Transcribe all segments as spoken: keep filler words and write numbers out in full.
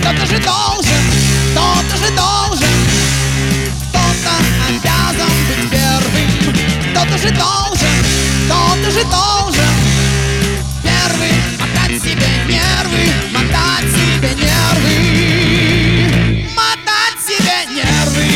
Кто-то же должен, кто-то же должен, кто-то обязан быть первым. Кто-то же должен, кто-то же должен первый мотать себе нервы, мотать себе нервы, мотать себе нервы.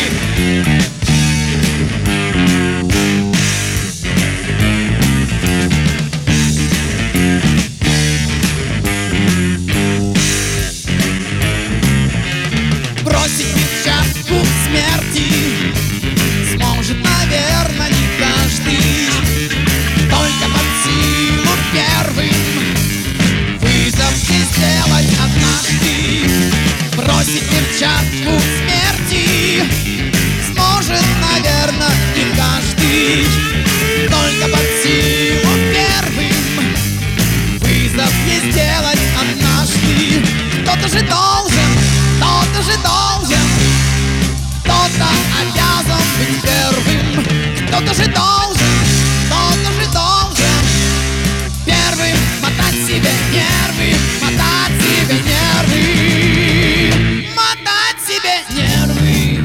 Бросить перчатку смерти сможет, наверное, не каждый. Только под силу первым вызов не сделать однажды. Бросить перчатку смерти сможет, наверное, не каждый. Только под силу первым вызов не сделать однажды. Кто-то же должен, кто-то же должен, кто-то обязан быть первым. Кто-то же должен, кто-то же должен первым мотать себе нервы, мотать себе нервы, мотать себе нервы.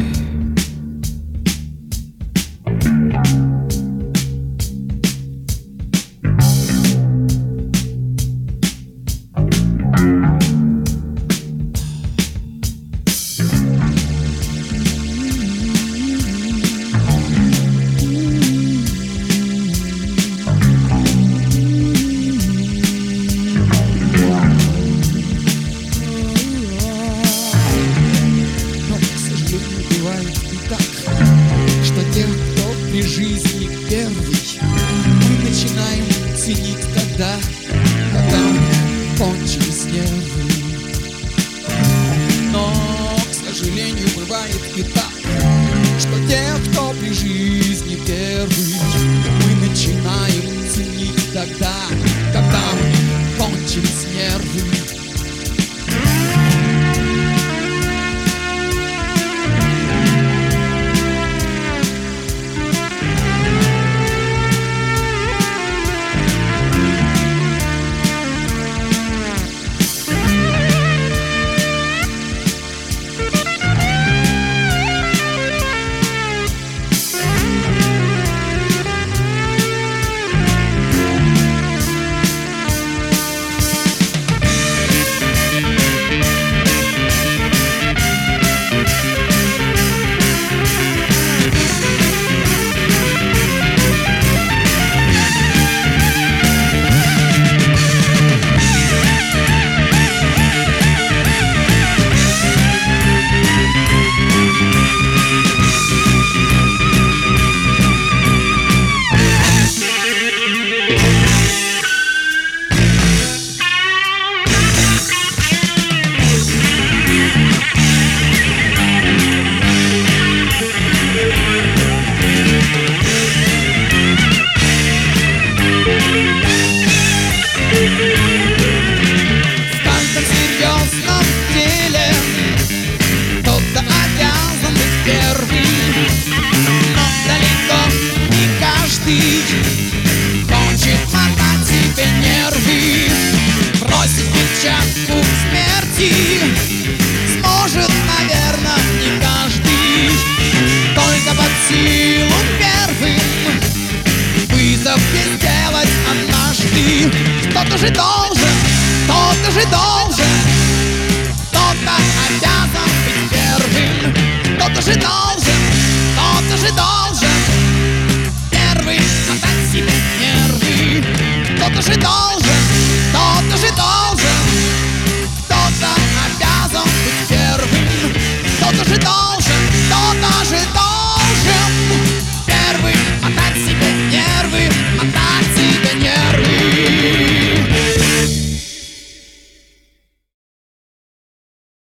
Что тех, кто при жизни первый, мы начинаем ценить тогда, когда кончились нервы. Но, к сожалению, бывает и так, что тех, кто при жизни первый, мы начинаем ценить тогда, когда кончились нервы. Хочет мотать себе нервы, бросить перчатку смерти сможет, наверное, не каждый. Только под силу первым вызов не сделать однажды. Кто-то же должен, кто-то же должен, кто-то обязан быть первым. Кто-то же должен.